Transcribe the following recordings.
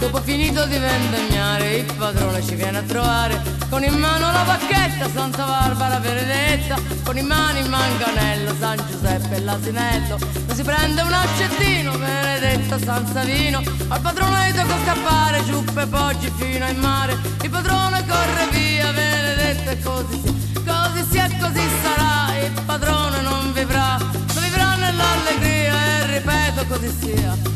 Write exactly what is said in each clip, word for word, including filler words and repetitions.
Dopo finito di vendemmiare il padrone ci viene a trovare, con in mano la bacchetta Santa Barbara Benedetta, con in mano il manganello San Giuseppe e l'asinello. Lo si prende un accettino Benedetta San Savino, al padrone gli tocca scappare giù per Poggi fino in mare. Il padrone corre via Benedetta e così sia, così sia e così sarà. Il padrone non vivrà, non vivrà nell'allegria e ripeto così sia.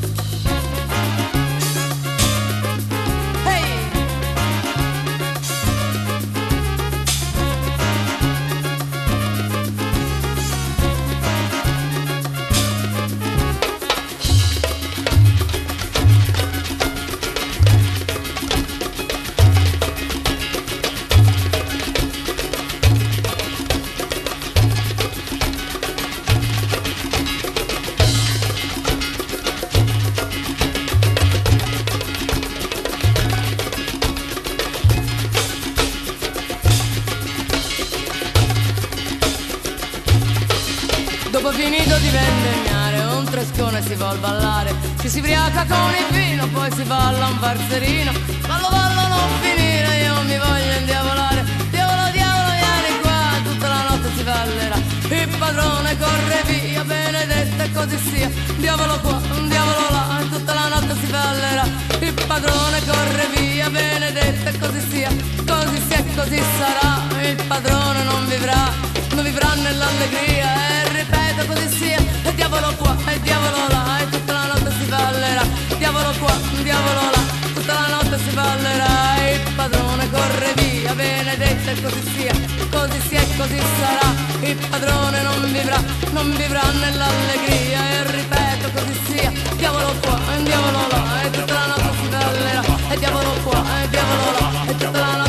Dopo finito di vendemmiare un trescone si vuol ballare, ci si ubriaca con il vino, poi si balla un valzerino. Ballo ballo non finire, io mi voglio indiavolare. Diavolo diavolo vieni qua, tutta la notte si ballerà. Il padrone corre via Benedetta e così sia. Diavolo qua, un diavolo là, tutta la notte si ballerà. Il padrone corre via Benedetta e così sia, così sia e così sarà. Il padrone non vivrà, non vivrà nell'allegria e ripeto così sia. E diavolo qua, e diavolo là, e tutta la notte si ballerà. Diavolo qua, diavolo là, tutta la notte si ballerà. Il padrone corre via Benedetta e così sia, così sia e così sarà. Il padrone non vivrà, non vivrà nell'allegria e ripeto così sia. Diavolo qua, e diavolo là, e tutta la notte si ballerà. E diavolo qua, e diavolo là, e tutta la notte